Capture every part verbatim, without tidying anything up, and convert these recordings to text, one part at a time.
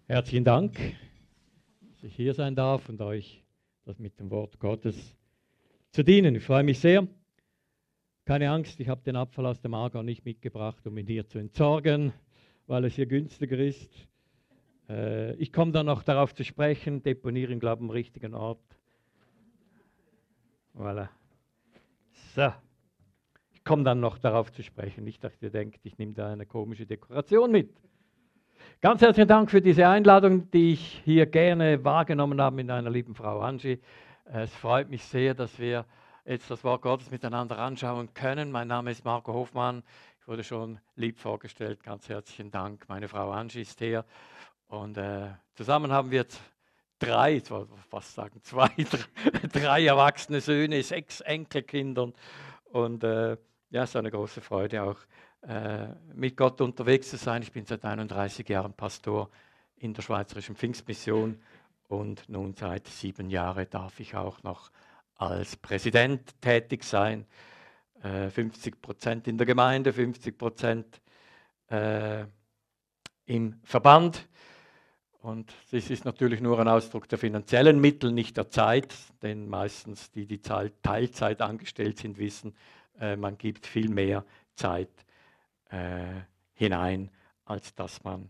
Herzlichen Dank, dass ich hier sein darf und euch das mit dem Wort Gottes zu dienen. Ich freue mich sehr. Keine Angst, ich habe den Abfall aus dem Aargau nicht mitgebracht, um ihn hier zu entsorgen, weil es hier günstiger ist. Äh, ich komme dann noch darauf zu sprechen, deponieren, glaube ich, am richtigen Ort. Voilà. So. Ich komme dann noch darauf zu sprechen. Nicht, dass ihr denkt, ich nehme da eine komische Dekoration mit. Ganz herzlichen Dank für diese Einladung, die ich hier gerne wahrgenommen habe mit einer lieben Frau Angie. Es freut mich sehr, dass wir jetzt das Wort Gottes miteinander anschauen können. Mein Name ist Marco Hofmann. Ich wurde schon lieb vorgestellt. Ganz herzlichen Dank. Meine Frau Angie ist hier. Und äh, zusammen haben wir jetzt drei, ich wollte fast sagen zwei, drei, drei erwachsene Söhne, sechs Enkelkinder. Und äh, ja, es ist eine große Freude auch, mit Gott unterwegs zu sein. Ich bin seit einunddreißig Jahren Pastor in der Schweizerischen Pfingstmission und nun seit sieben Jahren darf ich auch noch als Präsident tätig sein. Äh, fünfzig Prozent in der Gemeinde, fünfzig Prozent äh, im Verband. Und das ist natürlich nur ein Ausdruck der finanziellen Mittel, nicht der Zeit, denn meistens die, die Teilzeit angestellt sind, wissen, äh, man gibt viel mehr Zeit Äh, hinein, als dass man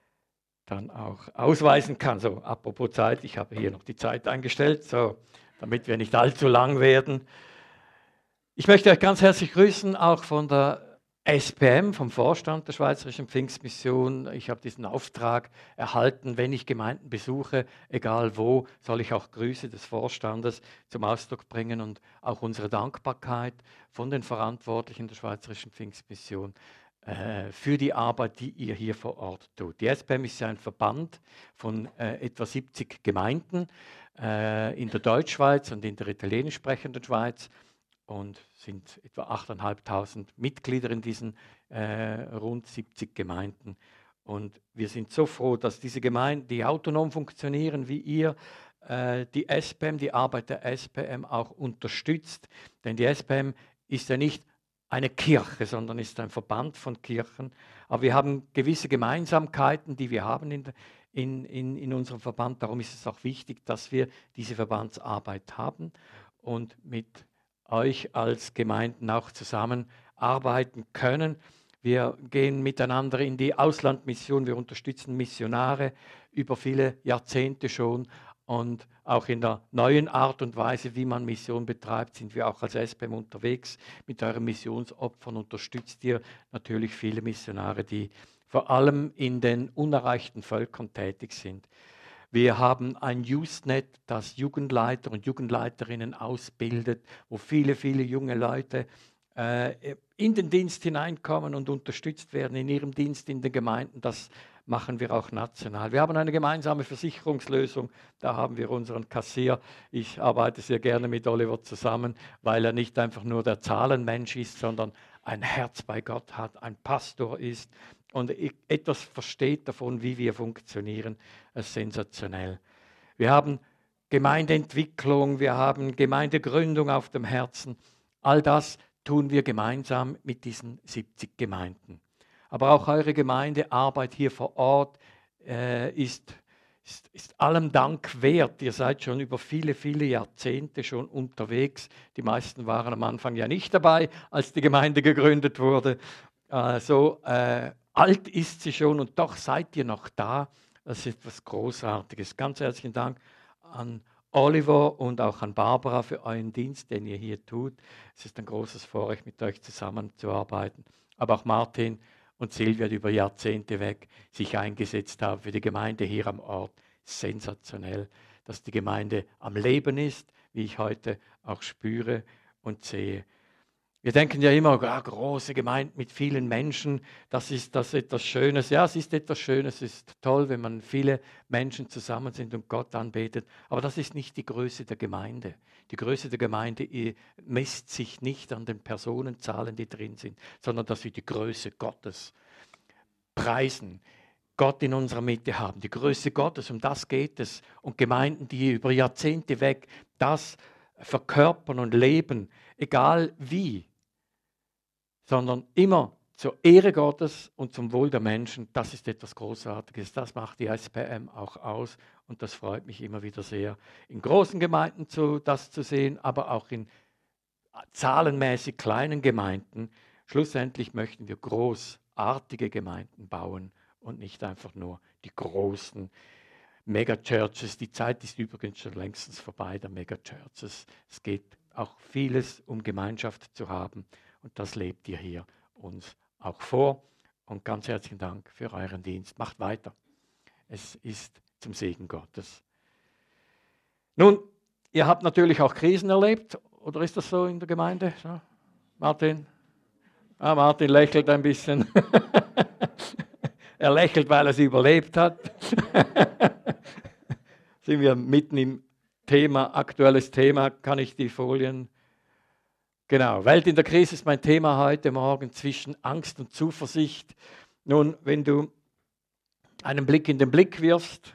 dann auch ausweisen kann. So, apropos Zeit, ich habe hier noch die Zeit eingestellt, so, damit wir nicht allzu lang werden. Ich möchte euch ganz herzlich grüßen, auch von der S P M, vom Vorstand der Schweizerischen Pfingstmission. Ich habe diesen Auftrag erhalten, wenn ich Gemeinden besuche, egal wo, soll ich auch Grüße des Vorstandes zum Ausdruck bringen und auch unsere Dankbarkeit von den Verantwortlichen der Schweizerischen Pfingstmission äh, für die Arbeit, die ihr hier vor Ort tut. Die S P M ist ja ein Verband von äh, etwa siebzig Gemeinden äh, in der Deutschschweiz und in der italienisch sprechenden Schweiz. Und sind etwa achttausendfünfhundert Mitglieder in diesen äh, rund siebzig Gemeinden. Und wir sind so froh, dass diese Gemeinden, die autonom funktionieren wie ihr, äh, die S P M, die Arbeit der S P M auch unterstützt. Denn die S P M ist ja nicht eine Kirche, sondern ist ein Verband von Kirchen. Aber wir haben gewisse Gemeinsamkeiten, die wir haben in, in, in, in unserem Verband. Darum ist es auch wichtig, dass wir diese Verbandsarbeit haben und mit euch als Gemeinden auch zusammenarbeiten können. Wir gehen miteinander in die Auslandmission, wir unterstützen Missionare über viele Jahrzehnte schon und auch in der neuen Art und Weise, wie man Mission betreibt, sind wir auch als S P M unterwegs. Mit euren Missionsopfern unterstützt ihr natürlich viele Missionare, die vor allem in den unerreichten Völkern tätig sind. Wir haben ein Youthnet, das Jugendleiter und Jugendleiterinnen ausbildet, wo viele, viele junge Leute äh, in den Dienst hineinkommen und unterstützt werden in ihrem Dienst in den Gemeinden. Das machen wir auch national. Wir haben eine gemeinsame Versicherungslösung, da haben wir unseren Kassier. Ich arbeite sehr gerne mit Oliver zusammen, weil er nicht einfach nur der Zahlenmensch ist, sondern ein Herz bei Gott hat, ein Pastor ist und etwas versteht davon, wie wir funktionieren. Das ist sensationell. Wir haben Gemeindeentwicklung, wir haben Gemeindegründung auf dem Herzen. All das tun wir gemeinsam mit diesen siebzig Gemeinden. Aber auch eure Gemeindearbeit hier vor Ort äh, ist, ist, ist allem Dank wert. Ihr seid schon über viele, viele Jahrzehnte schon unterwegs. Die meisten waren am Anfang ja nicht dabei, als die Gemeinde gegründet wurde. Äh, so äh, alt ist sie schon und doch seid ihr noch da. Das ist etwas Großartiges. Ganz herzlichen Dank an Oliver und auch an Barbara für euren Dienst, den ihr hier tut. Es ist ein großes Vorrecht, mit euch zusammenzuarbeiten. Aber auch Martin und Silvia, die über Jahrzehnte weg sich eingesetzt haben für die Gemeinde hier am Ort. Sensationell, dass die Gemeinde am Leben ist, wie ich heute auch spüre und sehe. Wir denken ja immer, ah, große Gemeinden mit vielen Menschen, das ist das etwas Schönes. Ja, es ist etwas Schönes, es ist toll, wenn man viele Menschen zusammen sind und Gott anbetet. Aber das ist nicht die Größe der Gemeinde. Die Größe der Gemeinde misst sich nicht an den Personenzahlen, die drin sind, sondern dass wir die Größe Gottes preisen, Gott in unserer Mitte haben. Die Größe Gottes, um das geht es. Und Gemeinden, die über Jahrzehnte weg das verkörpern und leben, egal wie, sondern immer zur Ehre Gottes und zum Wohl der Menschen. Das ist etwas Großartiges. Das macht die S P M auch aus. Und das freut mich immer wieder sehr, in großen Gemeinden zu, das zu sehen, aber auch in zahlenmäßig kleinen Gemeinden. Schlussendlich möchten wir großartige Gemeinden bauen und nicht einfach nur die großen Megachurches. Die Zeit ist übrigens schon längstens vorbei, der Megachurches. Es geht auch vieles um Gemeinschaft zu haben und das lebt ihr hier uns auch vor. Und ganz herzlichen Dank für euren Dienst. Macht weiter. Es ist zum Segen Gottes. Nun, ihr habt natürlich auch Krisen erlebt, oder ist das so in der Gemeinde? So? Martin? Ah, Martin lächelt ein bisschen. Er lächelt, weil er sie überlebt hat. Sind wir mitten im Thema, aktuelles Thema, kann ich die Folien... Genau, Welt in der Krise ist mein Thema heute Morgen, zwischen Angst und Zuversicht. Nun, wenn du einen Blick in den Blick wirfst,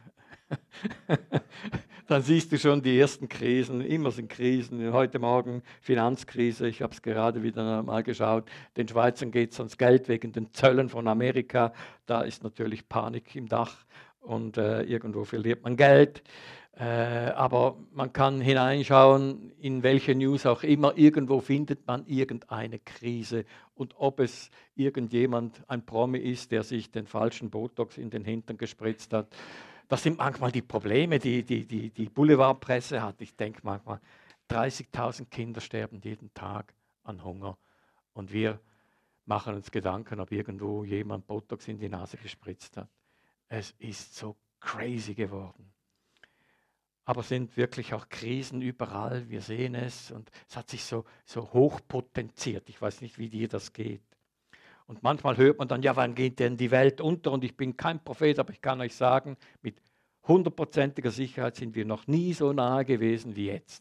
dann siehst du schon die ersten Krisen. Immer sind Krisen. Heute Morgen Finanzkrise, ich habe es gerade wieder mal geschaut. Den Schweizern geht es ans Geld wegen den Zöllen von Amerika. Da ist natürlich Panik im Dach und äh, irgendwo verliert man Geld. Äh, aber man kann hineinschauen, in welche News auch immer. Irgendwo findet man irgendeine Krise. Und ob es irgendjemand, ein Promi ist, der sich den falschen Botox in den Hintern gespritzt hat, das sind manchmal die Probleme, die die, die, die Boulevardpresse hat. Ich denke manchmal, dreißigtausend Kinder sterben jeden Tag an Hunger. Und wir machen uns Gedanken, ob irgendwo jemand Botox in die Nase gespritzt hat. Es ist so crazy geworden. Aber es sind wirklich auch Krisen überall, wir sehen es. Und es hat sich so, so hochpotenziert. Ich weiß nicht, wie dir das geht. Und manchmal hört man dann, ja, wann geht denn die Welt unter? Und ich bin kein Prophet, aber ich kann euch sagen, mit hundertprozentiger Sicherheit sind wir noch nie so nahe gewesen wie jetzt.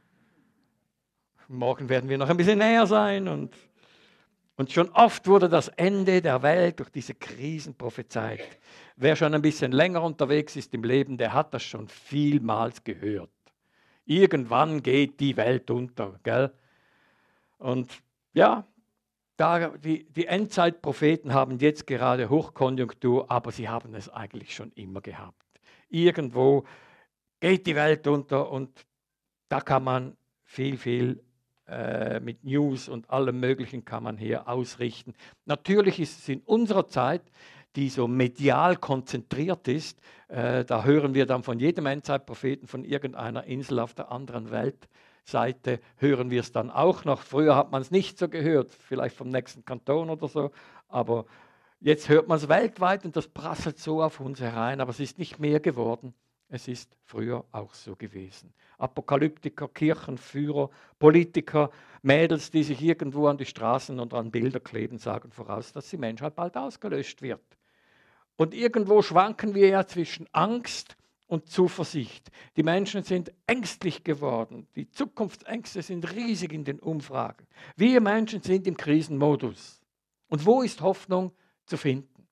Morgen werden wir noch ein bisschen näher sein. Und, und schon oft wurde das Ende der Welt durch diese Krisen prophezeit. Wer schon ein bisschen länger unterwegs ist im Leben, der hat das schon vielmals gehört. Irgendwann geht die Welt unter. Gell? Und ja, Da, die, die Endzeitpropheten haben jetzt gerade Hochkonjunktur, aber sie haben es eigentlich schon immer gehabt. Irgendwo geht die Welt unter und da kann man viel, viel äh, mit News und allem Möglichen kann man hier ausrichten. Natürlich ist es in unserer Zeit, die so medial konzentriert ist, äh, da hören wir dann von jedem Endzeitpropheten von irgendeiner Insel auf der anderen Welt. Seite hören wir es dann auch noch. Früher hat man es nicht so gehört, vielleicht vom nächsten Kanton oder so, aber jetzt hört man es weltweit und das prasselt so auf uns herein, aber es ist nicht mehr geworden. Es ist früher auch so gewesen. Apokalyptiker, Kirchenführer, Politiker, Mädels, die sich irgendwo an die Straßen und an Bilder kleben, sagen voraus, dass die Menschheit bald ausgelöscht wird. Und irgendwo schwanken wir ja zwischen Angst und Zuversicht. Die Menschen sind ängstlich geworden. Die Zukunftsängste sind riesig in den Umfragen. Wir Menschen sind im Krisenmodus. Und wo ist Hoffnung zu finden?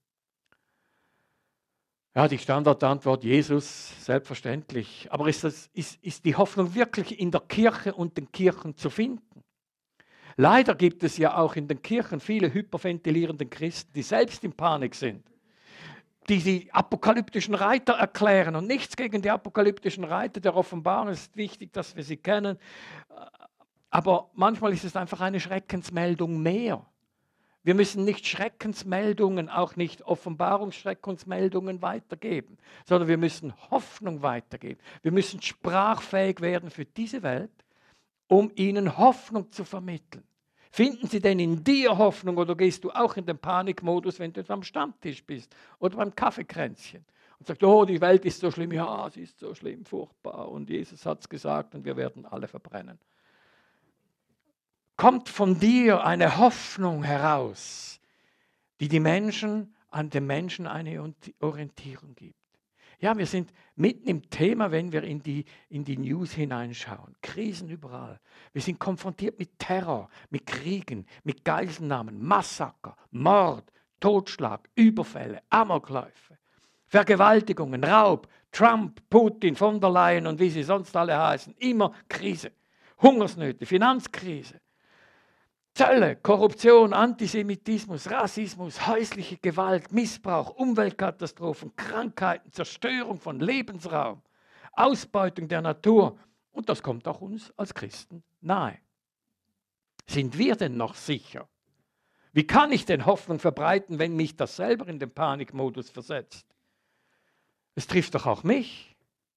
Ja, die Standardantwort, Jesus, selbstverständlich. Aber ist, das, ist, ist die Hoffnung wirklich in der Kirche und den Kirchen zu finden? Leider gibt es ja auch in den Kirchen viele hyperventilierende Christen, die selbst in Panik sind, die die apokalyptischen Reiter erklären und nichts gegen die apokalyptischen Reiter der Offenbarung. Es ist wichtig, dass wir sie kennen. Aber manchmal ist es einfach eine Schreckensmeldung mehr. Wir müssen nicht Schreckensmeldungen, auch nicht Offenbarungsschreckensmeldungen weitergeben, sondern wir müssen Hoffnung weitergeben. Wir müssen sprachfähig werden für diese Welt, um ihnen Hoffnung zu vermitteln. Finden sie denn in dir Hoffnung oder gehst du auch in den Panikmodus, wenn du am Stammtisch bist oder beim Kaffeekränzchen und sagst, oh, die Welt ist so schlimm, ja, sie ist so schlimm, furchtbar und Jesus hat es gesagt und wir werden alle verbrennen. Kommt von dir eine Hoffnung heraus, die die Menschen, an den Menschen eine Orientierung gibt. Ja, wir sind mitten im Thema, wenn wir in die, in die News hineinschauen. Krisen überall. Wir sind konfrontiert mit Terror, mit Kriegen, mit Geiselnahmen, Massaker, Mord, Totschlag, Überfälle, Amokläufe, Vergewaltigungen, Raub, Trump, Putin, von der Leyen und wie sie sonst alle heißen. Immer Krise, Hungersnöte, Finanzkrise. Zölle, Korruption, Antisemitismus, Rassismus, häusliche Gewalt, Missbrauch, Umweltkatastrophen, Krankheiten, Zerstörung von Lebensraum, Ausbeutung der Natur. Und das kommt auch uns als Christen nahe. Sind wir denn noch sicher? Wie kann ich denn Hoffnung verbreiten, wenn mich das selber in den Panikmodus versetzt? Es trifft doch auch mich.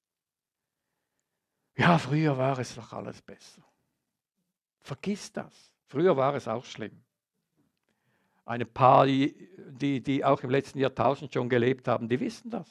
Ja, früher war es doch alles besser. Vergiss das. Früher war es auch schlimm. Ein paar, die, die, die auch im letzten Jahrtausend schon gelebt haben, die wissen das.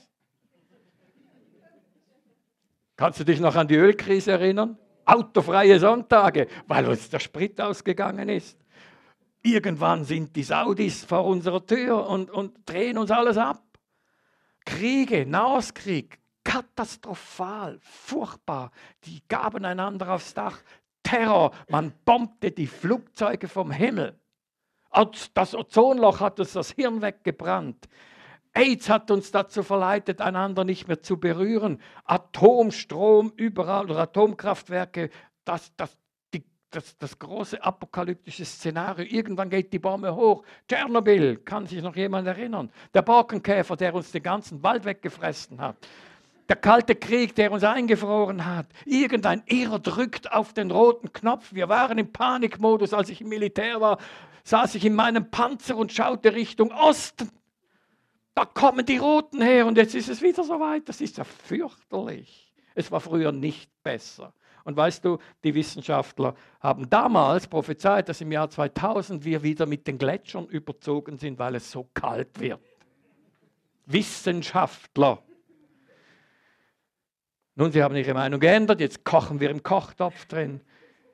Kannst du dich noch an die Ölkrise erinnern? Autofreie Sonntage, weil uns der Sprit ausgegangen ist. Irgendwann sind die Saudis vor unserer Tür und, und drehen uns alles ab. Kriege, Nahostkrieg, katastrophal, furchtbar. Die gaben einander aufs Dach. Terror, man bombte die Flugzeuge vom Himmel. Das Ozonloch hat uns das Hirn weggebrannt. AIDS hat uns dazu verleitet, einander nicht mehr zu berühren. Atomstrom überall oder Atomkraftwerke, das, das, die, das, das große apokalyptische Szenario. Irgendwann geht die Bombe hoch. Tschernobyl, kann sich noch jemand erinnern? Der Borkenkäfer, der uns den ganzen Wald weggefressen hat. Der Kalte Krieg, der uns eingefroren hat. Irgendein Irrer drückt auf den roten Knopf. Wir waren im Panikmodus, als ich im Militär war, saß ich in meinem Panzer und schaute Richtung Osten. Da kommen die Roten her und jetzt ist es wieder so weit. Das ist ja fürchterlich. Es war früher nicht besser. Und weißt du, die Wissenschaftler haben damals prophezeit, dass im Jahr zweitausend wir wieder mit den Gletschern überzogen sind, weil es so kalt wird. Wissenschaftler. Nun, sie haben ihre Meinung geändert, jetzt kochen wir im Kochtopf drin.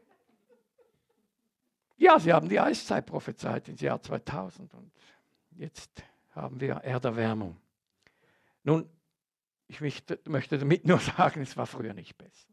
Ja, sie haben die Eiszeit prophezeit ins Jahr zweitausend und jetzt haben wir Erderwärmung. Nun, ich möchte, möchte damit nur sagen, es war früher nicht besser.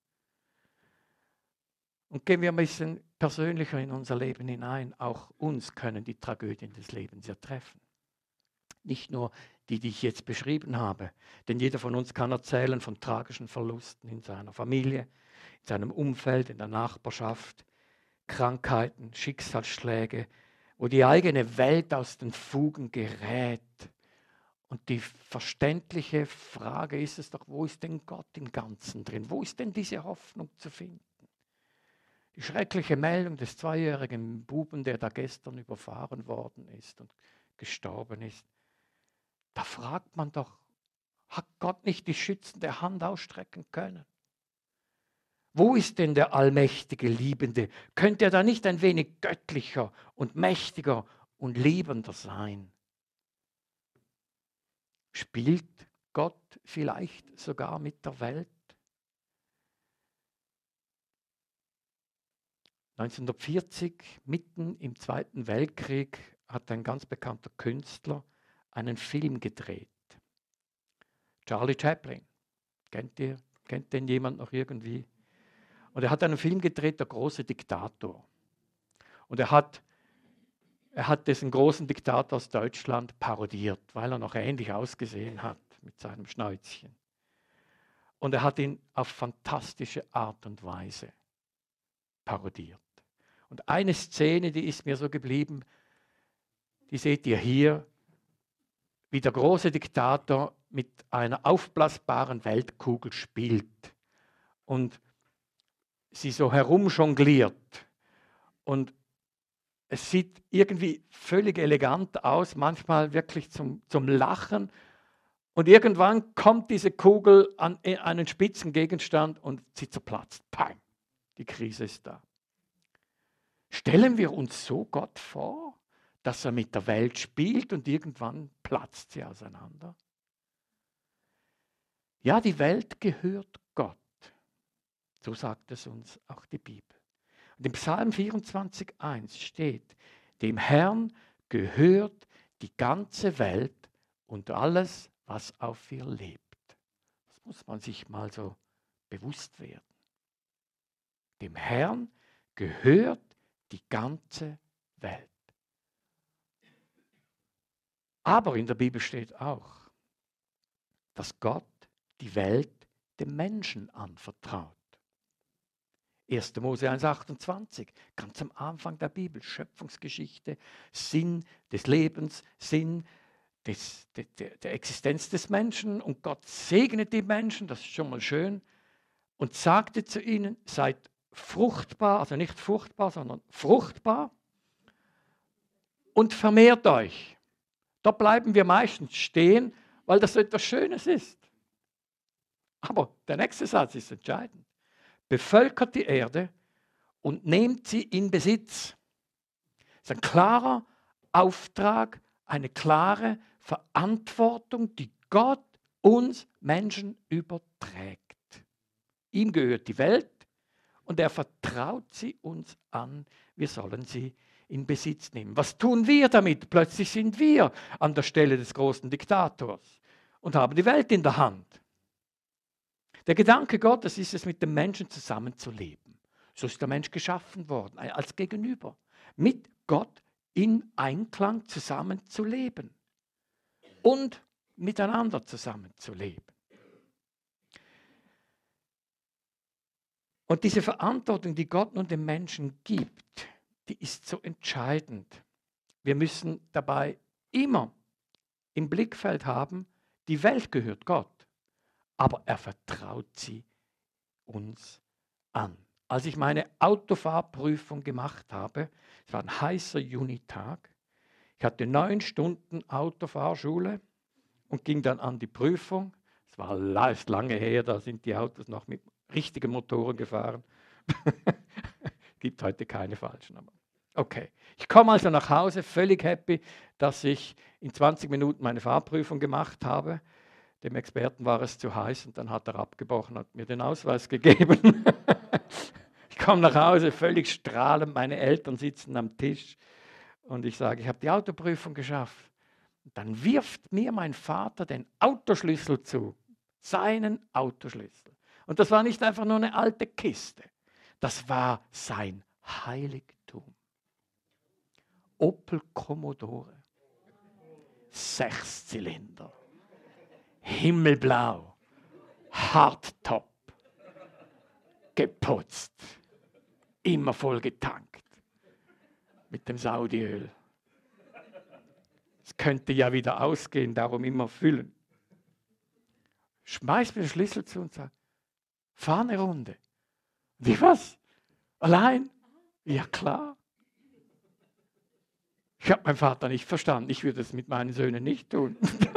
Und gehen wir ein bisschen persönlicher in unser Leben hinein. Auch uns können die Tragödien des Lebens ja treffen. Nicht nur die, die ich jetzt beschrieben habe. Denn jeder von uns kann erzählen von tragischen Verlusten in seiner Familie, in seinem Umfeld, in der Nachbarschaft, Krankheiten, Schicksalsschläge, wo die eigene Welt aus den Fugen gerät. Und die verständliche Frage ist es doch, wo ist denn Gott im Ganzen drin? Wo ist denn diese Hoffnung zu finden? Die schreckliche Meldung des zweijährigen Buben, der da gestern überfahren worden ist und gestorben ist. Da fragt man doch, hat Gott nicht die schützende Hand ausstrecken können? Wo ist denn der allmächtige Liebende? Könnte er da nicht ein wenig göttlicher und mächtiger und liebender sein? Spielt Gott vielleicht sogar mit der Welt? neunzehnhundertvierzig, mitten im Zweiten Weltkrieg, hat ein ganz bekannter Künstler einen Film gedreht. Charlie Chaplin. Kennt ihr? Kennt den jemand noch irgendwie? Und er hat einen Film gedreht, Der große Diktator. Und er hat, er hat diesen großen Diktator aus Deutschland parodiert, weil er noch ähnlich ausgesehen hat mit seinem Schnäuzchen. Und er hat ihn auf fantastische Art und Weise parodiert. Und eine Szene, die ist mir so geblieben, die seht ihr hier, wie der große Diktator mit einer aufblasbaren Weltkugel spielt und sie so herumjongliert. Und es sieht irgendwie völlig elegant aus, manchmal wirklich zum, zum Lachen. Und irgendwann kommt diese Kugel an einen spitzen Gegenstand und sie zerplatzt. Pang, die Krise ist da. Stellen wir uns so Gott vor, dass er mit der Welt spielt und irgendwann platzt sie auseinander? Ja, die Welt gehört Gott. So sagt es uns auch die Bibel. Und im Psalm vierundzwanzig, eins steht, dem Herrn gehört die ganze Welt und alles, was auf ihr lebt. Das muss man sich mal so bewusst werden. Dem Herrn gehört die ganze Welt. Aber in der Bibel steht auch, dass Gott die Welt dem Menschen anvertraut. erster Mose eins achtundzwanzig, ganz am Anfang der Bibel, Schöpfungsgeschichte, Sinn des Lebens, Sinn des, der, der, der Existenz des Menschen. Und Gott segnet die Menschen, das ist schon mal schön, und sagte zu ihnen, seid fruchtbar, also nicht fruchtbar, sondern fruchtbar und vermehrt euch. Da bleiben wir meistens stehen, weil das so etwas Schönes ist. Aber der nächste Satz ist entscheidend. Bevölkert die Erde und nehmt sie in Besitz. Das ist ein klarer Auftrag, eine klare Verantwortung, die Gott uns Menschen überträgt. Ihm gehört die Welt und er vertraut sie uns an. Wir sollen sie in Besitz nehmen. Was tun wir damit? Plötzlich sind wir an der Stelle des großen Diktators und haben die Welt in der Hand. Der Gedanke Gottes ist es, mit dem Menschen zusammenzuleben. So ist der Mensch geschaffen worden, als Gegenüber. Mit Gott in Einklang zusammenzuleben und miteinander zusammenzuleben. Und diese Verantwortung, die Gott nun dem Menschen gibt, die ist so entscheidend. Wir müssen dabei immer im Blickfeld haben, die Welt gehört Gott, aber er vertraut sie uns an. Als ich meine Autofahrprüfung gemacht habe, es war ein heißer Junitag, ich hatte neun Stunden Autofahrschule und ging dann an die Prüfung. Es war lange her, da sind die Autos noch mit richtigen Motoren gefahren. Gibt heute keine falschen. Aber okay. Ich komme also nach Hause, völlig happy, dass ich in zwanzig Minuten meine Fahrprüfung gemacht habe. Dem Experten war es zu heiß und dann hat er abgebrochen, hat mir den Ausweis gegeben. Ich komme nach Hause, völlig strahlend, meine Eltern sitzen am Tisch und ich sage, ich habe die Autoprüfung geschafft. Und dann wirft mir mein Vater den Autoschlüssel zu, seinen Autoschlüssel. Und das war nicht einfach nur eine alte Kiste, das war sein Heiligtum. Opel Commodore, Sechszylinder, himmelblau, Hardtop, geputzt, immer voll getankt mit dem Saudiöl. Es könnte ja wieder ausgehen, darum immer füllen. Schmeiß mir den Schlüssel zu und sag, fahr eine Runde. Wie was? Allein? Ja klar. Ich habe meinen Vater nicht verstanden. Ich würde es mit meinen Söhnen nicht tun.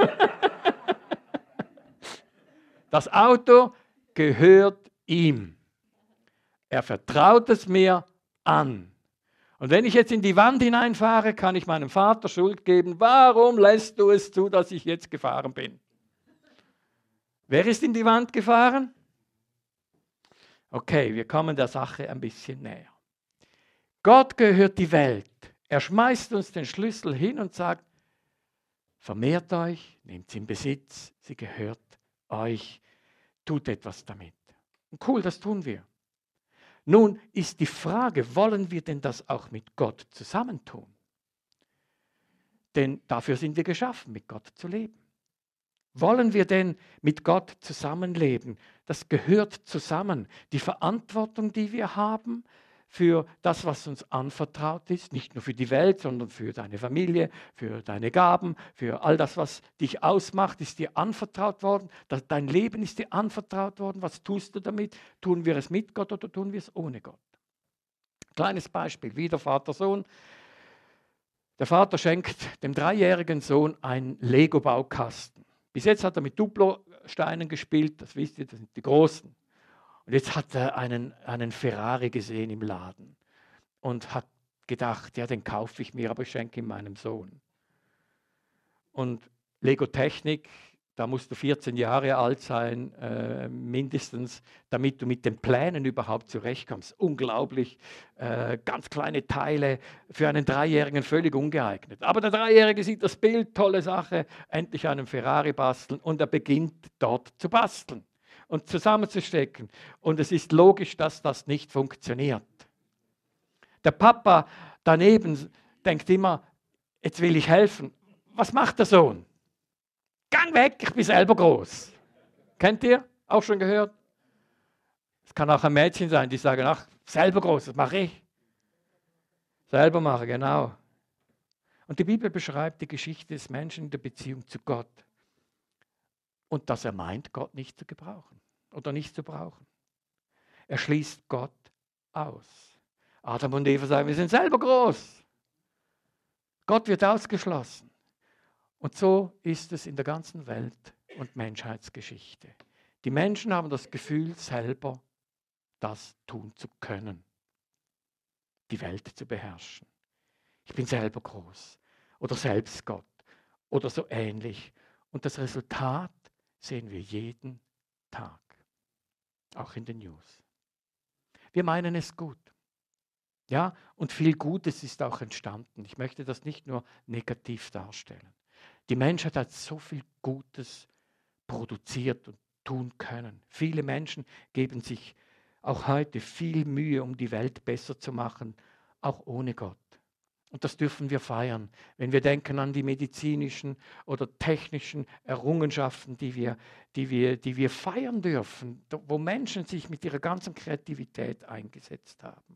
Das Auto gehört ihm. Er vertraut es mir an. Und wenn ich jetzt in die Wand hineinfahre, kann ich meinem Vater Schuld geben. Warum lässt du es zu, dass ich jetzt gefahren bin? Wer ist in die Wand gefahren? Okay, wir kommen der Sache ein bisschen näher. Gott gehört die Welt. Er schmeißt uns den Schlüssel hin und sagt, vermehrt euch, nehmt sie in Besitz, sie gehört euch, tut etwas damit. Und cool, das tun wir. Nun ist die Frage, wollen wir denn das auch mit Gott zusammentun? Denn dafür sind wir geschaffen, mit Gott zu leben. Wollen wir denn mit Gott zusammenleben? Das gehört zusammen. Die Verantwortung, die wir haben für das, was uns anvertraut ist, nicht nur für die Welt, sondern für deine Familie, für deine Gaben, für all das, was dich ausmacht, ist dir anvertraut worden. Dein Leben ist dir anvertraut worden. Was tust du damit? Tun wir es mit Gott oder tun wir es ohne Gott? Kleines Beispiel, wieder Vater-Sohn. Der Vater schenkt dem dreijährigen Sohn einen Lego-Baukasten. Bis jetzt hat er mit Duplo-Steinen gespielt, das wisst ihr, das sind die großen. Und jetzt hat er einen, einen Ferrari gesehen im Laden und hat gedacht, ja, den kaufe ich mir, aber ich schenke ihn meinem Sohn. Und Lego Technik, da musst du vierzehn Jahre alt sein, äh, mindestens, damit du mit den Plänen überhaupt zurechtkommst. Unglaublich, äh, ganz kleine Teile, für einen Dreijährigen völlig ungeeignet. Aber der Dreijährige sieht das Bild, tolle Sache, endlich einen Ferrari basteln und er beginnt dort zu basteln und zusammenzustecken. Und es ist logisch, dass das nicht funktioniert. Der Papa daneben denkt immer, jetzt will ich helfen. Was macht der Sohn? Gang weg, ich bin selber groß. Kennt ihr? Auch schon gehört? Es kann auch ein Mädchen sein, die sagen, ach, Selber groß, das mache ich. Selber machen, genau. Und die Bibel beschreibt die Geschichte des Menschen in der Beziehung zu Gott. Und dass er meint, Gott nicht zu gebrauchen oder nicht zu brauchen. Er schließt Gott aus. Adam und Eva sagen, wir sind selber groß. Gott wird ausgeschlossen. Und so ist es in der ganzen Welt und Menschheitsgeschichte. Die Menschen haben das Gefühl, selber das tun zu können. Die Welt zu beherrschen. Ich bin selber groß. Oder selbst Gott. Oder so ähnlich. Und das Resultat sehen wir jeden Tag. Auch in den News. Wir meinen es gut. Ja, und viel Gutes ist auch entstanden. Ich möchte das nicht nur negativ darstellen. Die Menschheit hat so viel Gutes produziert und tun können. Viele Menschen geben sich auch heute viel Mühe, um die Welt besser zu machen, auch ohne Gott. Und das dürfen wir feiern, wenn wir denken an die medizinischen oder technischen Errungenschaften, die wir, die wir, die wir feiern dürfen, wo Menschen sich mit ihrer ganzen Kreativität eingesetzt haben.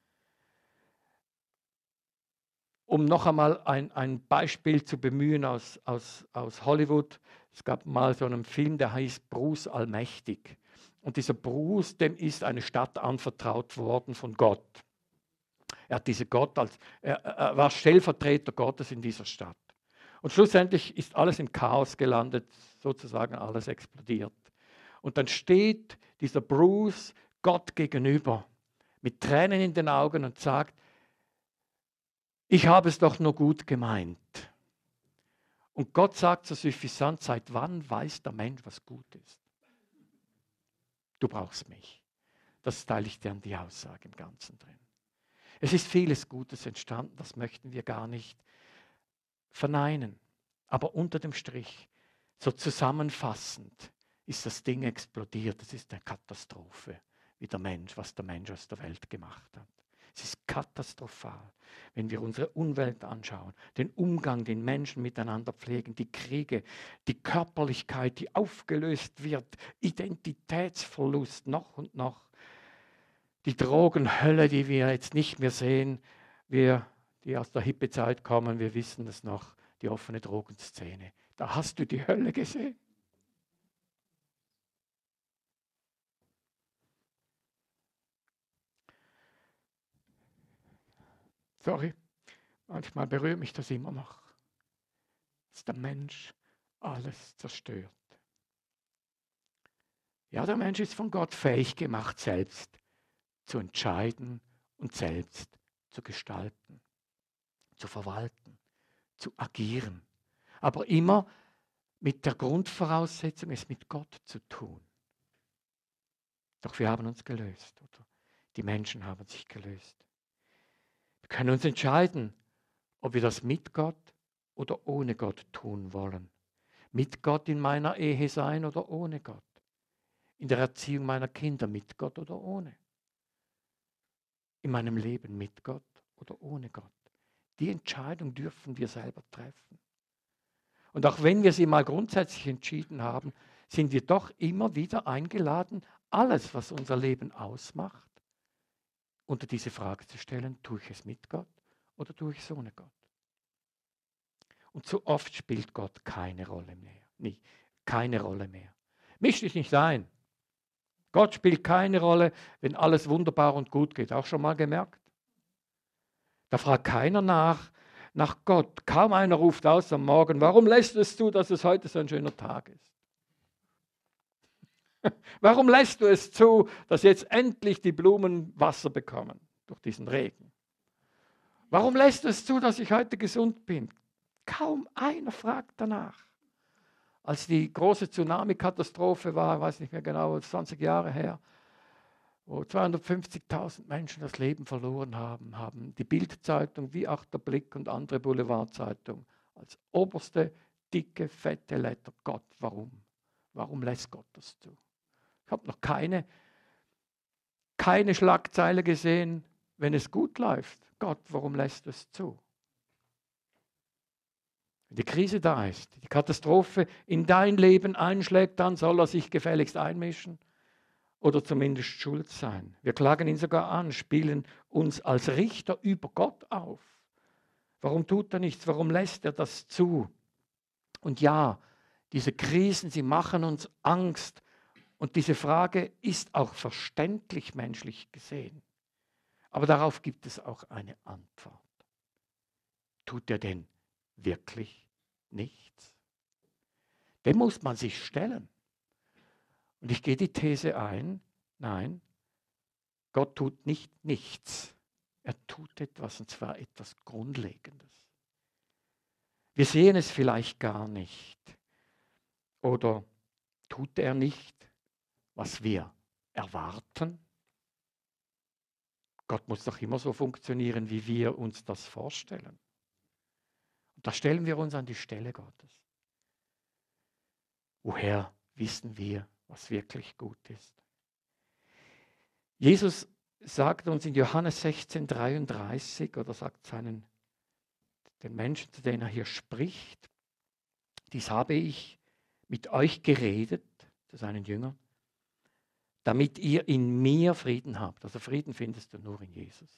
Um noch einmal ein, ein Beispiel zu bemühen aus, aus, aus Hollywood. Es gab mal so einen Film, der heißt Bruce Allmächtig. Und dieser Bruce, dem ist eine Stadt anvertraut worden von Gott. Er hat diese Gott als, er, er war Stellvertreter Gottes in dieser Stadt. Und schlussendlich ist alles im Chaos gelandet, sozusagen alles explodiert. Und dann steht dieser Bruce Gott gegenüber mit Tränen in den Augen und sagt, ich habe es doch nur gut gemeint. Und Gott sagt so suffisant, seit wann weiß der Mensch, was gut ist? Du brauchst mich. Das teile ich dir an die Aussage im Ganzen drin. Es ist vieles Gutes entstanden, das möchten wir gar nicht verneinen. Aber unter dem Strich, so zusammenfassend, ist das Ding explodiert. Es ist eine Katastrophe, wie der Mensch, was der Mensch aus der Welt gemacht hat. Es ist katastrophal, wenn wir unsere Umwelt anschauen, den Umgang, den Menschen miteinander pflegen, die Kriege, die Körperlichkeit, die aufgelöst wird, Identitätsverlust noch und noch, die Drogenhölle, die wir jetzt nicht mehr sehen. Wir, die aus der Hippie-Zeit kommen, wir wissen es noch, die offene Drogenszene. Da hast du die Hölle gesehen. Sorry, manchmal berührt mich das immer noch, dass der Mensch alles zerstört. Ja, der Mensch ist von Gott fähig gemacht, selbst zu entscheiden und selbst zu gestalten, zu verwalten, zu agieren. Aber immer mit der Grundvoraussetzung, es mit Gott zu tun. Doch wir haben uns gelöst, oder? Die Menschen haben sich gelöst. Wir können uns entscheiden, ob wir das mit Gott oder ohne Gott tun wollen. Mit Gott in meiner Ehe sein oder ohne Gott. In der Erziehung meiner Kinder mit Gott oder ohne. In meinem Leben mit Gott oder ohne Gott. Die Entscheidung dürfen wir selber treffen. Und auch wenn wir sie mal grundsätzlich entschieden haben, sind wir doch immer wieder eingeladen, alles, was unser Leben ausmacht, unter diese Frage zu stellen, tue ich es mit Gott oder tue ich es ohne Gott? Und so oft spielt Gott keine Rolle mehr. Nee, keine Rolle mehr. Misch dich nicht ein. Gott spielt keine Rolle, wenn alles wunderbar und gut geht. Auch schon mal gemerkt? Da fragt keiner nach, nach Gott. Kaum einer ruft aus am Morgen, warum lässt es zu, dass es heute so ein schöner Tag ist? Warum lässt du es zu, dass jetzt endlich die Blumen Wasser bekommen durch diesen Regen? Warum lässt du es zu, dass ich heute gesund bin? Kaum einer fragt danach. Als die große Tsunami-Katastrophe war, ich weiß nicht mehr genau, zwanzig Jahre her, wo zweihundertfünfzigtausend Menschen das Leben verloren haben, haben die Bild-Zeitung wie auch der Blick und andere Boulevardzeitung als oberste, dicke, fette Letter, Gott, warum? Warum lässt Gott das zu? Ich habe noch keine, keine Schlagzeile gesehen, wenn es gut läuft. Gott, warum lässt es zu? Wenn die Krise da ist, die Katastrophe in dein Leben einschlägt, dann soll er sich gefälligst einmischen. oder zumindest schuld sein. Wir klagen ihn sogar an, spielen uns als Richter über Gott auf. Warum tut er nichts? Warum lässt er das zu? Und ja, diese Krisen, sie machen uns Angst. Und diese Frage ist auch verständlich menschlich gesehen. Aber darauf gibt es auch eine Antwort. Tut er denn wirklich nichts? Dem muss man sich stellen. Und ich gehe die These ein, nein, Gott tut nicht nichts. Er tut etwas, und zwar etwas Grundlegendes. Wir sehen es vielleicht gar nicht. Oder tut er nicht, was wir erwarten? Gott muss doch immer so funktionieren, wie wir uns das vorstellen. Und da stellen wir uns an die Stelle Gottes. Woher wissen wir, was wirklich gut ist? Jesus sagt uns in Johannes sechzehn, dreiunddreißig, oder sagt seinen, den Menschen, zu denen er hier spricht, dies habe ich mit euch geredet, zu seinen Jüngern, damit ihr in mir Frieden habt. Also Frieden findest du nur in Jesus.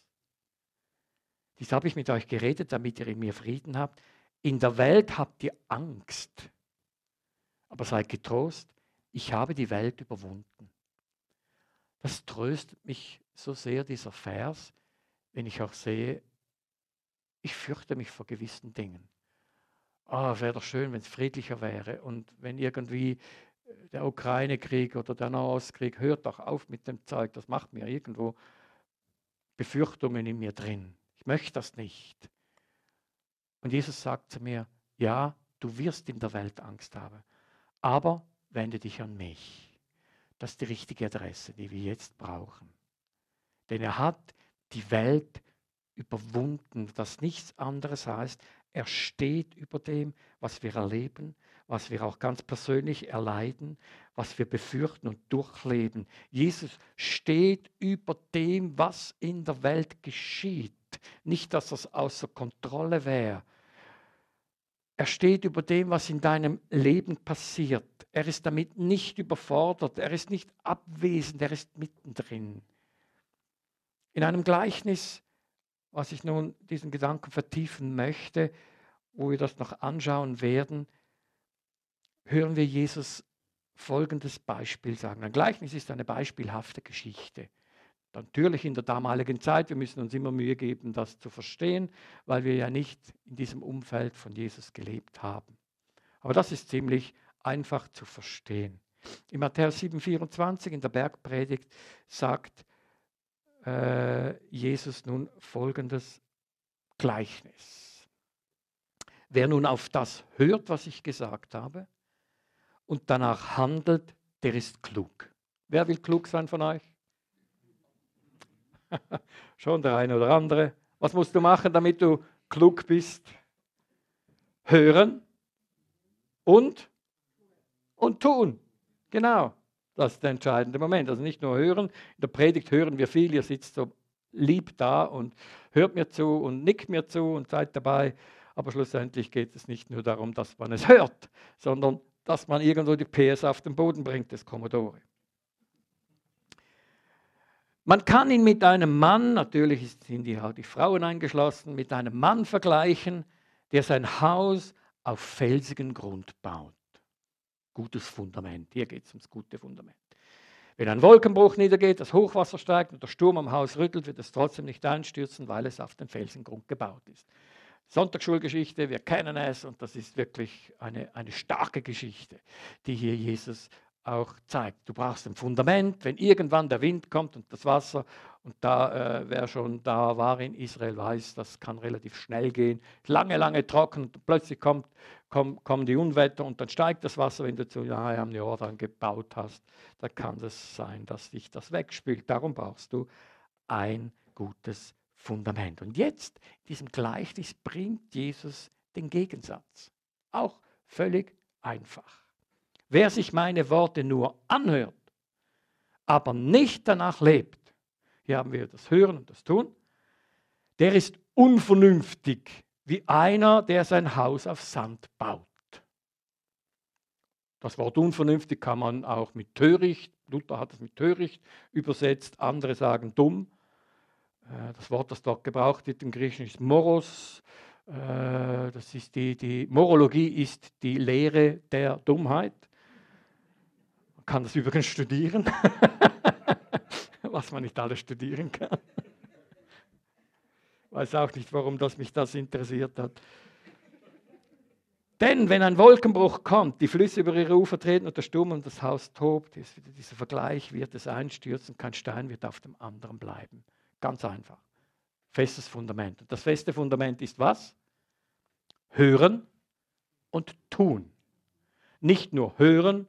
Dies habe ich mit euch geredet, damit ihr in mir Frieden habt. In der Welt habt ihr Angst. Aber seid getrost, ich habe die Welt überwunden. Das tröstet mich so sehr, dieser Vers, wenn ich auch sehe, ich fürchte mich vor gewissen Dingen. Ah, es wäre doch schön, wenn es friedlicher wäre. Und wenn irgendwie der Ukraine-Krieg oder der Nahostkrieg, hört doch auf mit dem Zeug, das macht mir irgendwo Befürchtungen in mir drin. Ich möchte das nicht. Und Jesus sagt zu mir, ja, du wirst in der Welt Angst haben, aber wende dich an mich. Das ist die richtige Adresse, die wir jetzt brauchen. Denn er hat die Welt überwunden, das nichts anderes heißt, er steht über dem, was wir erleben, was wir auch ganz persönlich erleiden, was wir befürchten und durchleben. Jesus steht über dem, was in der Welt geschieht. Nicht, dass das außer Kontrolle wäre. Er steht über dem, was in deinem Leben passiert. Er ist damit nicht überfordert. Er ist nicht abwesend. Er ist mittendrin. In einem Gleichnis, was ich nun diesen Gedanken vertiefen möchte, wo wir das noch anschauen werden, hören wir Jesus folgendes Beispiel sagen. Ein Gleichnis ist eine beispielhafte Geschichte. Natürlich in der damaligen Zeit, wir müssen uns immer Mühe geben, das zu verstehen, weil wir ja nicht in diesem Umfeld von Jesus gelebt haben. Aber das ist ziemlich einfach zu verstehen. In Matthäus sieben, vierundzwanzig, in der Bergpredigt, sagt äh, Jesus nun folgendes Gleichnis. Wer nun auf das hört, was ich gesagt habe, und danach handelt, der ist klug. Wer will klug sein von euch? Schon der eine oder andere. Was musst du machen, damit du klug bist? Hören und, und tun. Genau, das ist der entscheidende Moment. Also nicht nur hören. In der Predigt hören wir viel. Ihr sitzt so lieb da und hört mir zu und nickt mir zu und seid dabei. Aber schlussendlich geht es nicht nur darum, dass man es hört, sondern dass man irgendwo die P S auf den Boden bringt, des Commodore. Man kann ihn mit einem Mann, natürlich sind die, die Frauen eingeschlossen, mit einem Mann vergleichen, der sein Haus auf felsigen Grund baut. Gutes Fundament, hier geht es ums gute Fundament. Wenn ein Wolkenbruch niedergeht, das Hochwasser steigt und der Sturm am Haus rüttelt, wird es trotzdem nicht einstürzen, weil es auf dem Felsengrund gebaut ist. Sonntagsschulgeschichte, wir kennen es und das ist wirklich eine, eine starke Geschichte, die hier Jesus auch zeigt. Du brauchst ein Fundament, wenn irgendwann der Wind kommt und das Wasser, und da, äh, wer schon da war in Israel, weiß, das kann relativ schnell gehen, lange, lange trocken und plötzlich kommt, komm, kommen die Unwetter und dann steigt das Wasser, wenn du zu nahe am Jordan gebaut hast, dann kann es sein, dass dich das wegspült. Darum brauchst du ein gutes Fundament. Und jetzt, in diesem Gleichnis, bringt Jesus den Gegensatz. Auch völlig einfach. Wer sich meine Worte nur anhört, aber nicht danach lebt, hier haben wir das Hören und das Tun, der ist unvernünftig, wie einer, der sein Haus auf Sand baut. Das Wort unvernünftig kann man auch mit töricht Luther hat es mit töricht übersetzt, andere sagen dumm. Das Wort, das dort gebraucht wird im Griechischen, ist Moros. Das ist die, die Morologie ist die Lehre der Dummheit. Man kann das übrigens studieren, was man nicht alles studieren kann. Ich weiß auch nicht, warum das mich das interessiert hat. Denn wenn ein Wolkenbruch kommt, die Flüsse über ihre Ufer treten und der Sturm und das Haus tobt, ist wieder dieser Vergleich, wird es einstürzen, kein Stein wird auf dem anderen bleiben. Ganz einfach. Festes Fundament. Und das feste Fundament ist was? Hören und tun. Nicht nur hören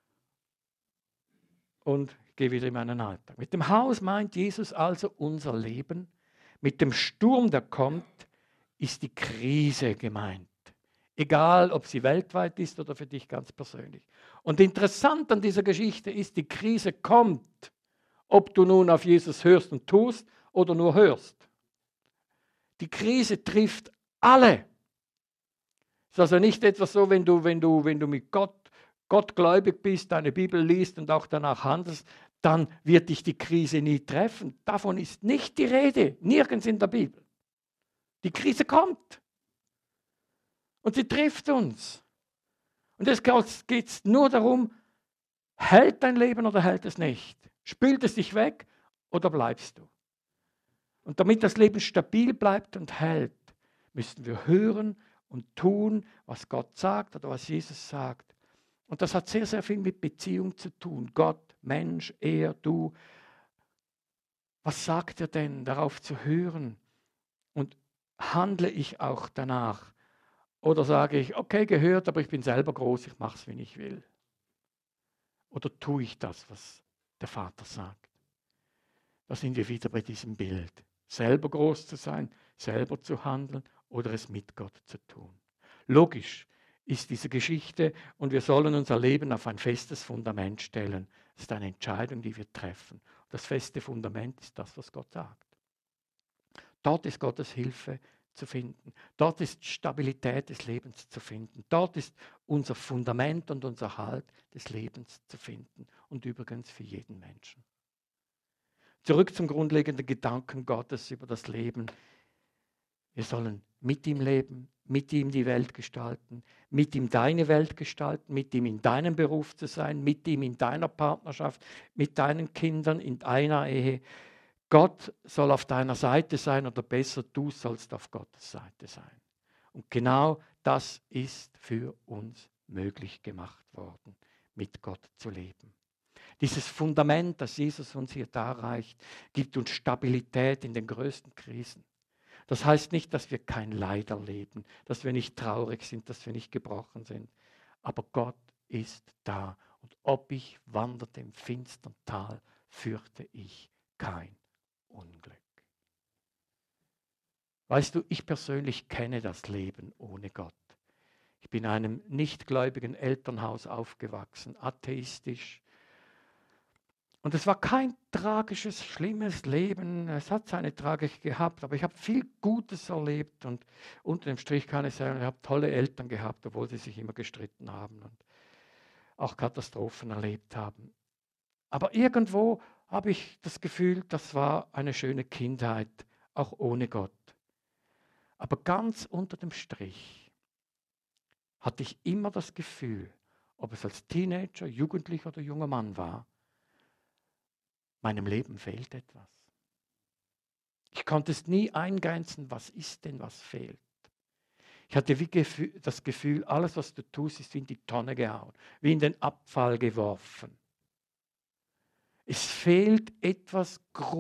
und ich gehe wieder in meinen Alltag. Mit dem Haus meint Jesus also unser Leben. Mit dem Sturm, der kommt, ist die Krise gemeint. Egal, ob sie weltweit ist oder für dich ganz persönlich. Und interessant an dieser Geschichte ist, die Krise kommt, ob du nun auf Jesus hörst und tust oder nur hörst. Die Krise trifft alle. Es ist also nicht etwas so, wenn du, wenn du, wenn du mit Gott, gottgläubig bist, deine Bibel liest und auch danach handelst, dann wird dich die Krise nie treffen. Davon ist nicht die Rede, nirgends in der Bibel. Die Krise kommt. Und sie trifft uns. Und jetzt geht es nur darum, hält dein Leben oder hält es nicht? Spült es dich weg oder bleibst du? Und damit das Leben stabil bleibt und hält, müssen wir hören und tun, was Gott sagt oder was Jesus sagt. Und das hat sehr, sehr viel mit Beziehung zu tun. Gott, Mensch, er, du. Was sagt er denn, darauf zu hören? Und handle ich auch danach? Oder sage ich, okay, gehört, aber ich bin selber groß, ich mache es, wie ich will. Oder tue ich das, was der Vater sagt? Da sind wir wieder bei diesem Bild. Selber groß zu sein, selber zu handeln oder es mit Gott zu tun. Logisch ist diese Geschichte und wir sollen unser Leben auf ein festes Fundament stellen. Das ist eine Entscheidung, die wir treffen. Das feste Fundament ist das, was Gott sagt. Dort ist Gottes Hilfe zu finden. Dort ist Stabilität des Lebens zu finden. Dort ist unser Fundament und unser Halt des Lebens zu finden. Und übrigens für jeden Menschen. Zurück zum grundlegenden Gedanken Gottes über das Leben. Wir sollen mit ihm leben, mit ihm die Welt gestalten, mit ihm deine Welt gestalten, mit ihm in deinem Beruf zu sein, mit ihm in deiner Partnerschaft, mit deinen Kindern, in deiner Ehe. Gott soll auf deiner Seite sein oder besser, du sollst auf Gottes Seite sein. Und genau das ist für uns möglich gemacht worden, mit Gott zu leben. Dieses Fundament, das Jesus uns hier darreicht, gibt uns Stabilität in den größten Krisen. Das heißt nicht, dass wir kein Leid erleben, dass wir nicht traurig sind, dass wir nicht gebrochen sind. Aber Gott ist da. Und ob ich wanderte im finstern Tal, fürchte ich kein Unglück. Weißt du, ich persönlich kenne das Leben ohne Gott. Ich bin in einem nichtgläubigen Elternhaus aufgewachsen, atheistisch. Und es war kein tragisches, schlimmes Leben. Es hat seine Tragik gehabt, aber ich habe viel Gutes erlebt. Und unter dem Strich kann ich sagen, ich habe tolle Eltern gehabt, obwohl sie sich immer gestritten haben und auch Katastrophen erlebt haben. Aber irgendwo habe ich das Gefühl, das war eine schöne Kindheit, auch ohne Gott. Aber ganz unter dem Strich hatte ich immer das Gefühl, ob es als Teenager, Jugendlicher oder junger Mann war, meinem Leben fehlt etwas. Ich konnte es nie eingrenzen, was ist denn, was fehlt. Ich hatte wie Gefühl, das Gefühl, alles, was du tust, ist wie in die Tonne gehauen, wie in den Abfall geworfen. Es fehlt etwas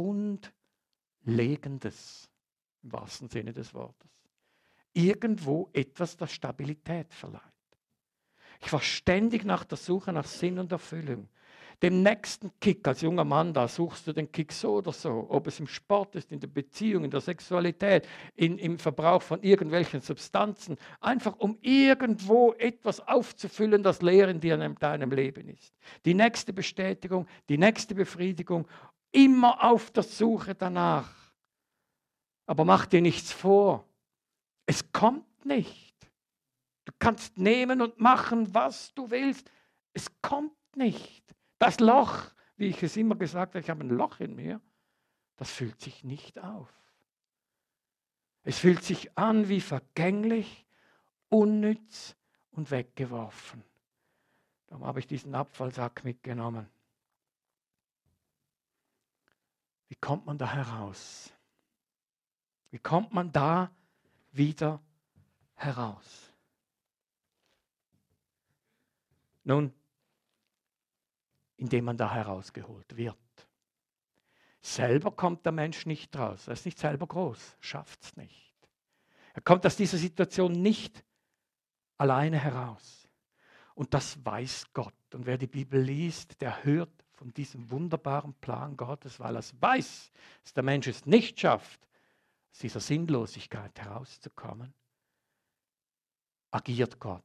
Grundlegendes, im wahrsten Sinne des Wortes. Irgendwo etwas, das Stabilität verleiht. Ich war ständig nach der Suche nach Sinn und Erfüllung. Dem nächsten Kick, als junger Mann, da suchst du den Kick so oder so, ob es im Sport ist, in der Beziehung, in der Sexualität, in, im Verbrauch von irgendwelchen Substanzen, einfach um irgendwo etwas aufzufüllen, das leer in dir in deinem Leben ist. Die nächste Bestätigung, die nächste Befriedigung, immer auf der Suche danach. Aber mach dir nichts vor, es kommt nicht. Du kannst nehmen und machen, was du willst, es kommt nicht. Das Loch wie ich es immer gesagt habe, ich habe ein Loch in mir, das füllt sich nicht auf. Es fühlt sich an wie vergänglich, unnütz und weggeworfen. Darum habe ich diesen Abfallsack mitgenommen. Wie kommt man da heraus? Wie kommt man da wieder heraus? Nun, indem man da herausgeholt wird. Selber kommt der Mensch nicht raus. Er ist nicht selber groß, schafft es nicht. Er kommt aus dieser Situation nicht alleine heraus. Und das weiß Gott. Und wer die Bibel liest, der hört von diesem wunderbaren Plan Gottes, weil er es weiß, dass der Mensch es nicht schafft, aus dieser Sinnlosigkeit herauszukommen, agiert Gott.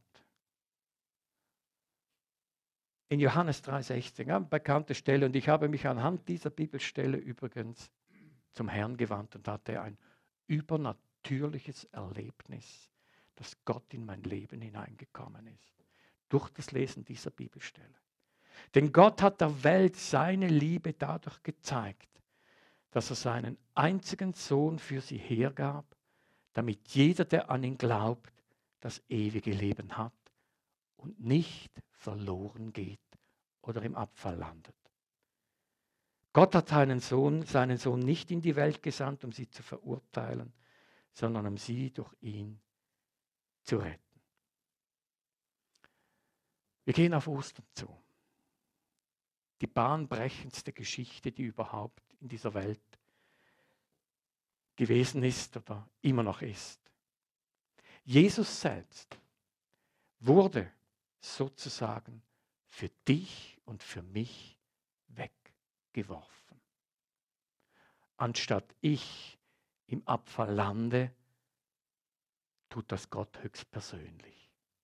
In Johannes drei sechzehn, eine bekannte Stelle, und ich habe mich anhand dieser Bibelstelle übrigens zum Herrn gewandt und hatte ein übernatürliches Erlebnis, dass Gott in mein Leben hineingekommen ist, durch das Lesen dieser Bibelstelle. Denn Gott hat der Welt seine Liebe dadurch gezeigt, dass er seinen einzigen Sohn für sie hergab, damit jeder, der an ihn glaubt, das ewige Leben hat und nicht verloren geht oder im Abfall landet. Gott hat seinen Sohn, seinen Sohn nicht in die Welt gesandt, um sie zu verurteilen, sondern um sie durch ihn zu retten. Wir gehen auf Ostern zu. Die bahnbrechendste Geschichte, die überhaupt in dieser Welt gewesen ist oder immer noch ist. Jesus selbst wurde sozusagen für dich und für mich weggeworfen. Anstatt ich im Abfall lande, tut das Gott höchstpersönlich.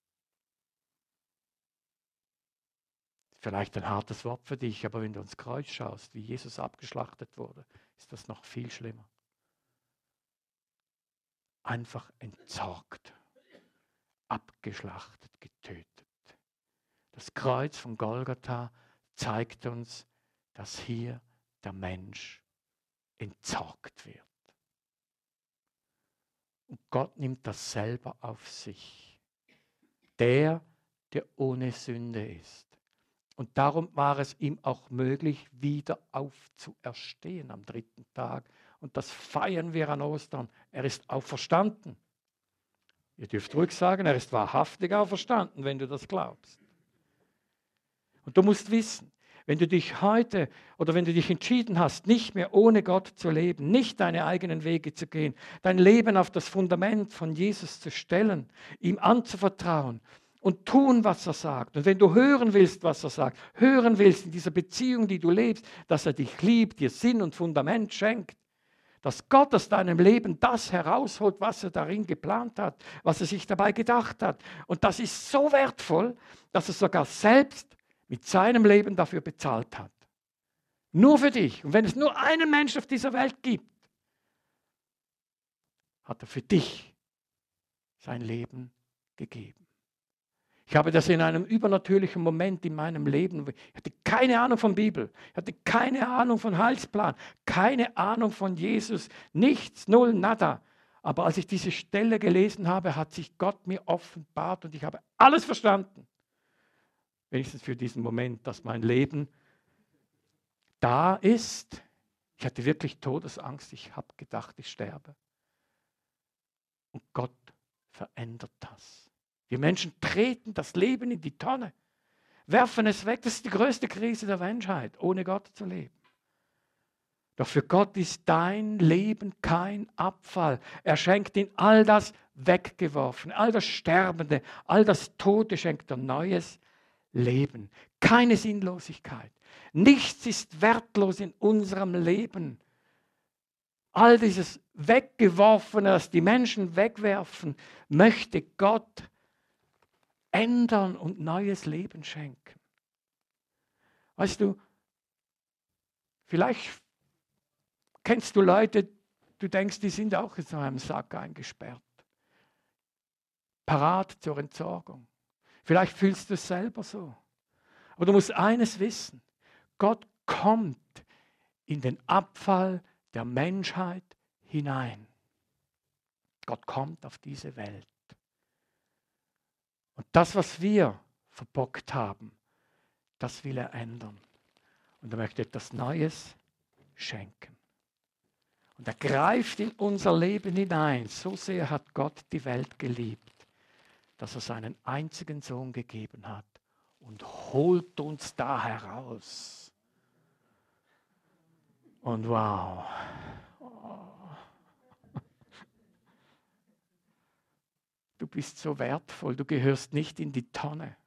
Vielleicht ein hartes Wort für dich, aber wenn du ans Kreuz schaust, wie Jesus abgeschlachtet wurde, ist das noch viel schlimmer. Einfach entsorgt, abgeschlachtet, getötet. Das Kreuz von Golgatha zeigt uns, dass hier der Mensch entsorgt wird. Und Gott nimmt das selber auf sich. Der, der ohne Sünde ist. Und darum war es ihm auch möglich, wieder aufzuerstehen am dritten Tag. Und das feiern wir an Ostern. Er ist auferstanden. Ihr dürft ruhig sagen, er ist wahrhaftig auferstanden, wenn du das glaubst. Und du musst wissen, wenn du dich heute oder wenn du dich entschieden hast, nicht mehr ohne Gott zu leben, nicht deine eigenen Wege zu gehen, dein Leben auf das Fundament von Jesus zu stellen, ihm anzuvertrauen und tun, was er sagt. Und wenn du hören willst, was er sagt, hören willst in dieser Beziehung, die du lebst, dass er dich liebt, dir Sinn und Fundament schenkt, dass Gott aus deinem Leben das herausholt, was er darin geplant hat, was er sich dabei gedacht hat. Und das ist so wertvoll, dass er sogar selbst mit seinem Leben dafür bezahlt hat. Nur für dich. Und wenn es nur einen Menschen auf dieser Welt gibt, hat er für dich sein Leben gegeben. Ich habe das in einem übernatürlichen Moment in meinem Leben, ich hatte keine Ahnung von Bibel, ich hatte keine Ahnung von Heilsplan, keine Ahnung von Jesus, nichts, null, nada. Aber als ich diese Stelle gelesen habe, hat sich Gott mir offenbart und ich habe alles verstanden. Wenigstens für diesen Moment, dass mein Leben da ist. Ich hatte wirklich Todesangst. Ich habe gedacht, ich sterbe. Und Gott verändert das. Wir Menschen treten das Leben in die Tonne, werfen es weg. Das ist die größte Krise der Menschheit, ohne Gott zu leben. Doch für Gott ist dein Leben kein Abfall. Er schenkt in all das Weggeworfene, all das Sterbende, all das Tote schenkt er Neues Leben. Keine Sinnlosigkeit. Nichts ist wertlos in unserem Leben. All dieses Weggeworfene, das die Menschen wegwerfen, möchte Gott ändern und neues Leben schenken. Weißt du, vielleicht kennst du Leute, du denkst, die sind auch in so einem Sack eingesperrt. Parat zur Entsorgung. Vielleicht fühlst du es selber so. Aber du musst eines wissen. Gott kommt in den Abfall der Menschheit hinein. Gott kommt auf diese Welt. Und das, was wir verbockt haben, das will er ändern. Und er möchte etwas Neues schenken. Und er greift in unser Leben hinein. So sehr hat Gott die Welt geliebt, dass er seinen einzigen Sohn gegeben hat und holt uns da heraus. Und wow. Du bist so wertvoll, du gehörst nicht in die Tonne.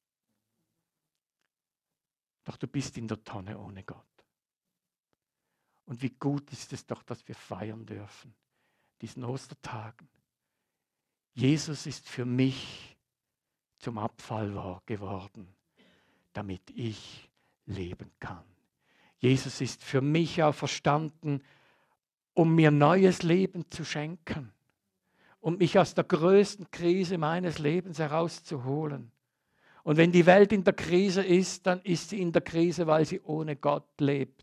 Doch du bist in der Tonne ohne Gott. Und wie gut ist es doch, dass wir feiern dürfen, diesen Ostertagen. Jesus ist für mich zum Abfall geworden, damit ich leben kann. Jesus ist für mich auferstanden, um mir neues Leben zu schenken, um mich aus der größten Krise meines Lebens herauszuholen. Und wenn die Welt in der Krise ist, dann ist sie in der Krise, weil sie ohne Gott lebt.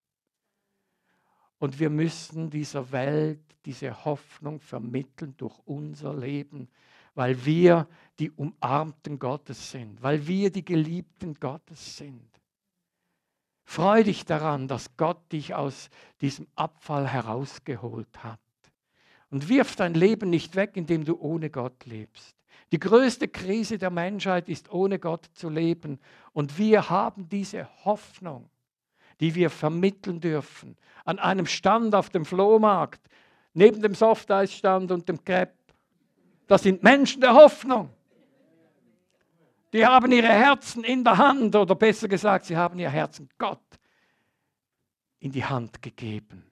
Und wir müssen dieser Welt diese Hoffnung vermitteln durch unser Leben, weil wir die Umarmten Gottes sind, weil wir die Geliebten Gottes sind. Freu dich daran, dass Gott dich aus diesem Abfall herausgeholt hat. Und wirf dein Leben nicht weg, indem du ohne Gott lebst. Die größte Krise der Menschheit ist, ohne Gott zu leben. Und wir haben diese Hoffnung, die wir vermitteln dürfen. An einem Stand auf dem Flohmarkt, neben dem Softeisstand und dem Crepe. Das sind Menschen der Hoffnung. Die haben ihre Herzen in der Hand, oder besser gesagt, sie haben ihr Herzen Gott in die Hand gegeben.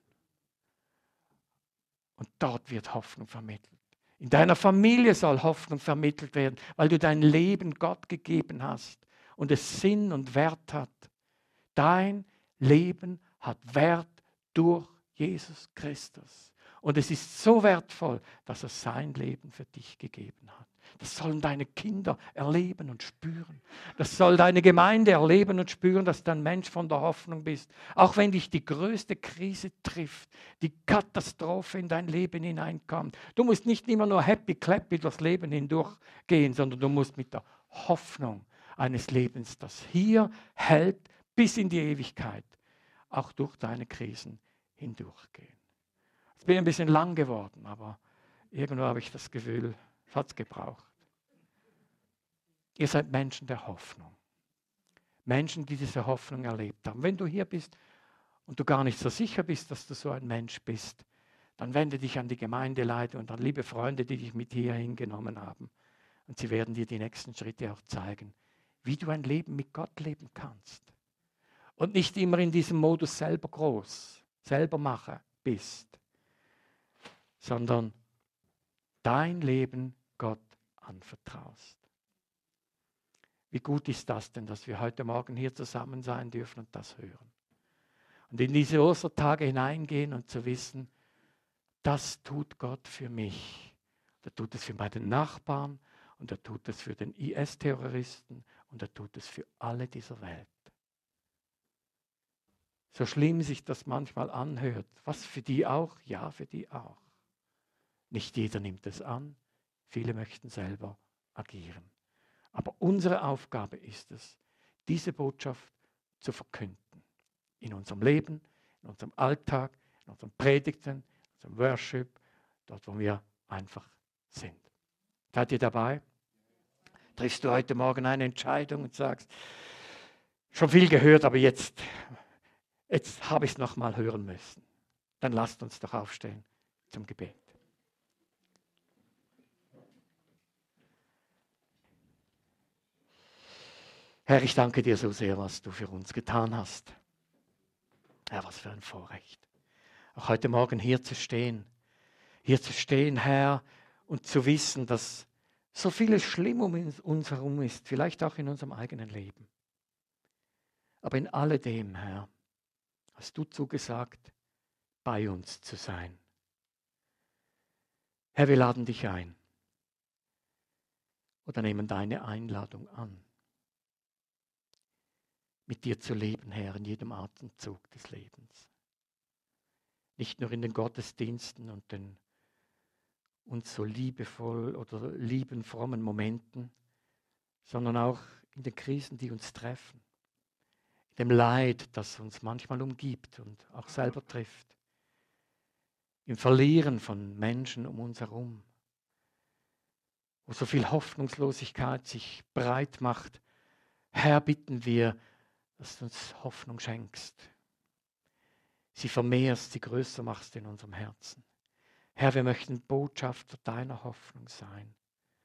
Und dort wird Hoffnung vermittelt. In deiner Familie soll Hoffnung vermittelt werden, weil du dein Leben Gott gegeben hast und es Sinn und Wert hat. Dein Leben hat Wert durch Jesus Christus. Und es ist so wertvoll, dass er sein Leben für dich gegeben hat. Das sollen deine Kinder erleben und spüren. Das soll deine Gemeinde erleben und spüren, dass du ein Mensch von der Hoffnung bist. Auch wenn dich die größte Krise trifft, die Katastrophe in dein Leben hineinkommt. Du musst nicht immer nur happy clappy durchs Leben hindurchgehen, sondern du musst mit der Hoffnung eines Lebens, das hier hält, bis in die Ewigkeit, auch durch deine Krisen hindurchgehen. Es bin ein bisschen lang geworden, aber irgendwo habe ich das Gefühl, es hat es gebraucht. Ihr seid Menschen der Hoffnung. Menschen, die diese Hoffnung erlebt haben. Wenn du hier bist und du gar nicht so sicher bist, dass du so ein Mensch bist, dann wende dich an die Gemeindeleiter und an liebe Freunde, die dich mit hier hingenommen haben. Und sie werden dir die nächsten Schritte auch zeigen, wie du ein Leben mit Gott leben kannst. Und nicht immer in diesem Modus selber groß, selber machen bist, sondern dein Leben Gott anvertraust. Wie gut ist das denn, dass wir heute Morgen hier zusammen sein dürfen und das hören. Und in diese Ostertage hineingehen und zu wissen, das tut Gott für mich. Er tut es für meine Nachbarn und er tut es für den I S-Terroristen und er tut es für alle dieser Welt. So schlimm sich das manchmal anhört. Was, für die auch? Ja, für die auch. Nicht jeder nimmt es an. Viele möchten selber agieren. Aber unsere Aufgabe ist es, diese Botschaft zu verkünden. In unserem Leben, in unserem Alltag, in unseren Predigten, in unserem Worship, dort, wo wir einfach sind. Seid ihr dabei? Triffst du heute Morgen eine Entscheidung und sagst, schon viel gehört, aber jetzt, jetzt habe ich es noch mal hören müssen. Dann lasst uns doch aufstehen zum Gebet. Herr, ich danke dir so sehr, was du für uns getan hast. Herr, was für ein Vorrecht. Auch heute Morgen hier zu stehen. Hier zu stehen, Herr, und zu wissen, dass so vieles schlimm um uns herum ist, vielleicht auch in unserem eigenen Leben. Aber in alledem, Herr, hast du zugesagt, bei uns zu sein. Herr, wir laden dich ein oder nehmen deine Einladung an. mit dir zu leben, Herr, in jedem Atemzug des Lebens. Nicht nur in den Gottesdiensten und den uns so liebevoll oder lieben, frommen Momenten, sondern auch in den Krisen, die uns treffen. In dem Leid, das uns manchmal umgibt und auch selber trifft. Im Verlieren von Menschen um uns herum. Wo so viel Hoffnungslosigkeit sich breit macht. Herr, bitten wir, dass du uns Hoffnung schenkst. Sie vermehrst, sie größer machst in unserem Herzen. Herr, wir möchten Botschafter deiner Hoffnung sein.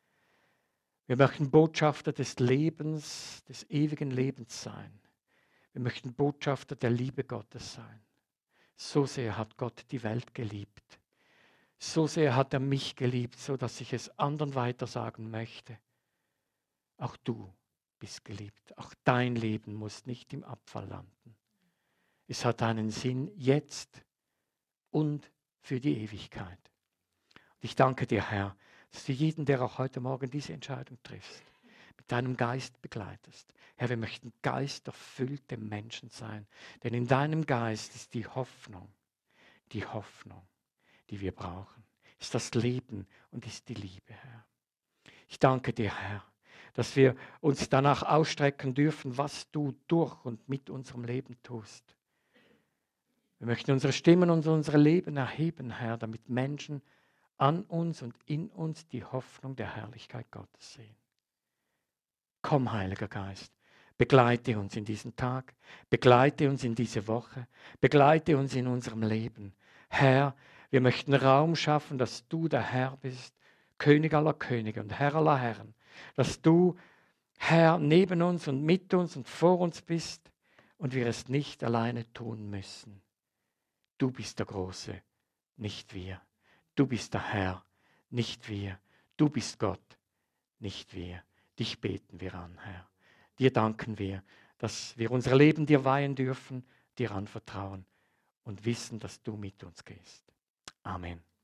Wir möchten Botschafter des Lebens, des ewigen Lebens sein. Wir möchten Botschafter der Liebe Gottes sein. So sehr hat Gott die Welt geliebt. So sehr hat er mich geliebt, so dass ich es anderen weitersagen möchte. Auch du bist geliebt. Auch dein Leben muss nicht im Abfall landen. Es hat einen Sinn jetzt und für die Ewigkeit. Und ich danke dir, Herr, dass du jeden, der auch heute Morgen diese Entscheidung triffst, mit deinem Geist begleitest. Herr, wir möchten geisterfüllte Menschen sein, denn in deinem Geist ist die Hoffnung, die Hoffnung, die wir brauchen, ist das Leben und ist die Liebe, Herr. Ich danke dir, Herr, dass wir uns danach ausstrecken dürfen, was du durch und mit unserem Leben tust. Wir möchten unsere Stimmen und unsere Leben erheben, Herr, damit Menschen an uns und in uns die Hoffnung der Herrlichkeit Gottes sehen. Komm, Heiliger Geist, begleite uns in diesen Tag, begleite uns in diese Woche, begleite uns in unserem Leben. Herr, wir möchten Raum schaffen, dass du der Herr bist, König aller Könige und Herr aller Herren, dass du, Herr, neben uns und mit uns und vor uns bist und wir es nicht alleine tun müssen. Du bist der Große, nicht wir. Du bist der Herr, nicht wir. Du bist Gott, nicht wir. Dich beten wir an, Herr. Dir danken wir, dass wir unser Leben dir weihen dürfen, dir anvertrauen und wissen, dass du mit uns gehst. Amen.